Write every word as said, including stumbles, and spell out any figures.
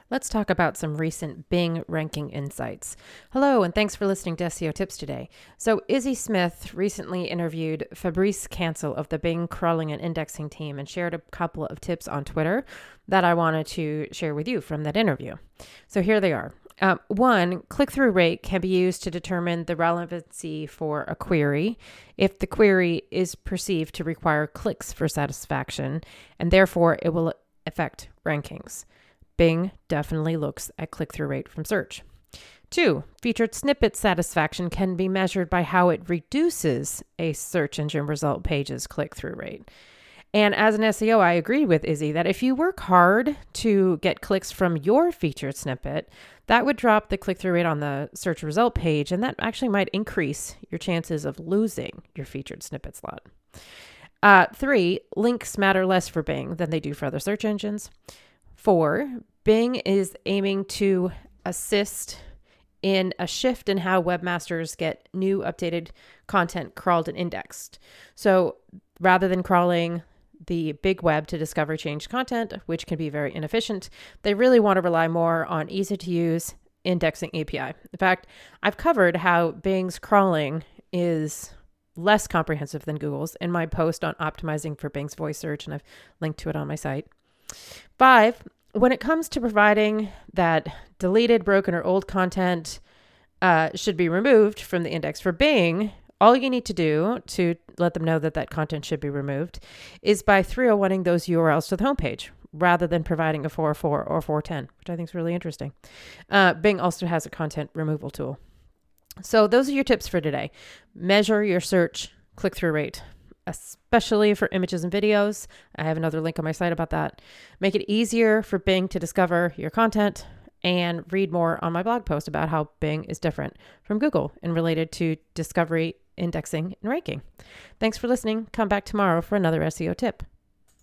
Let's talk about some recent Bing ranking insights. Hello, and thanks for listening to S E O Tips today. So, Izzy Smith recently interviewed Fabrice Cancel of the Bing crawling and indexing team and shared a couple of tips on Twitter that I wanted to share with you from that interview. So, here they are. Um, one, click-through rate can be used to determine the relevancy for a query if the query is perceived to require clicks for satisfaction, and therefore it will affect rankings. Bing definitely looks at click-through rate from search. Two, featured snippet satisfaction can be measured by how it reduces a search engine result page's click-through rate. And as an S E O, I agree with Izzy that if you work hard to get clicks from your featured snippet, that would drop the click-through rate on the search result page, and that actually might increase your chances of losing your featured snippet slot. Uh, three, links matter less for Bing than they do for other search engines. Four, Bing is aiming to assist in a shift in how webmasters get new updated content crawled and indexed. So rather than crawling the big web to discover changed content, which can be very inefficient, they really want to rely more on easy to use indexing A P I. In fact, I've covered how Bing's crawling is less comprehensive than Google's in my post on optimizing for Bing's voice search, and I've linked to it on my site. Five, when it comes to providing that deleted, broken, or old content uh, should be removed from the index for Bing, all you need to do to let them know that that content should be removed is by three oh one-ing those U R Ls to the homepage rather than providing a four oh four or four ten, which I think is really interesting. Uh, Bing also has a content removal tool. So those are your tips for today. Measure your search click-through rate, especially for images and videos. I have another link on my site about that. Make it easier for Bing to discover your content, and read more on my blog post about how Bing is different from Google and related to discovery, indexing, and ranking. Thanks for listening. Come back tomorrow for another S E O tip.